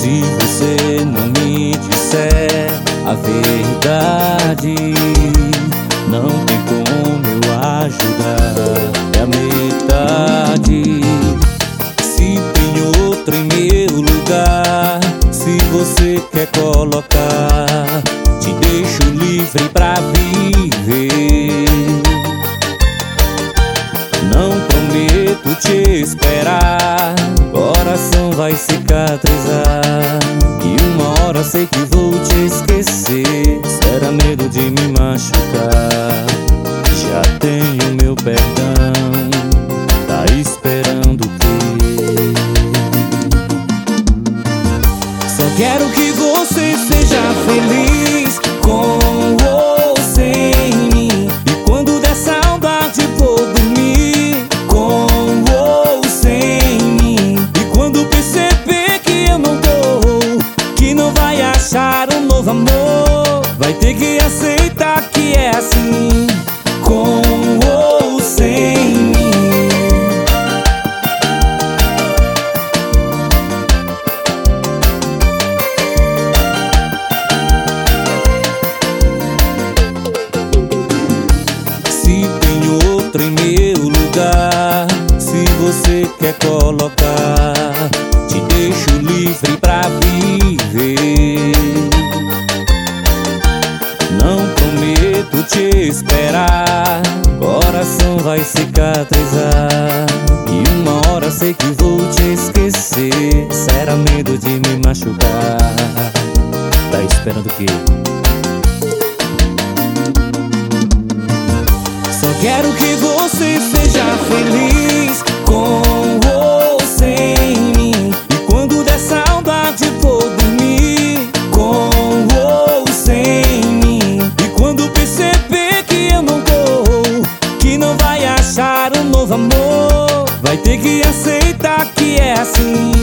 Se você não me disser a verdade, não tem como eu ajudar. É a metade. Se tem outro em meu lugar, se você quer colocar, te deixo livre pra viver. Não prometo te esperar, coração vai cicatrizar, e uma hora sei que vou te esquecer. Será medo de me machucar? Já tenho meu perdão, tá esperando o quê? Só quero que você seja feliz, com ou sem mim. E quando der saudade for dormir, com ou sem mim. E quando perceber que eu não tô, que não vai achar um novo amor, vai ter que aceitar que é assim, com ou sem mim. Se tem outro em meu lugar, se você quer colocar, te deixo livre pra viver. Não prometo te esperar, coração vai cicatrizar, e uma hora sei que vou te esquecer. Será medo de me machucar? Tá esperando o quê? Só quero que você seja feliz, com ou sem mim. E quando der saudade for dormir, com ou sem mim. E quando perceber que eu não tô, que não vai achar um novo amor, vai ter que aceitar que é assim,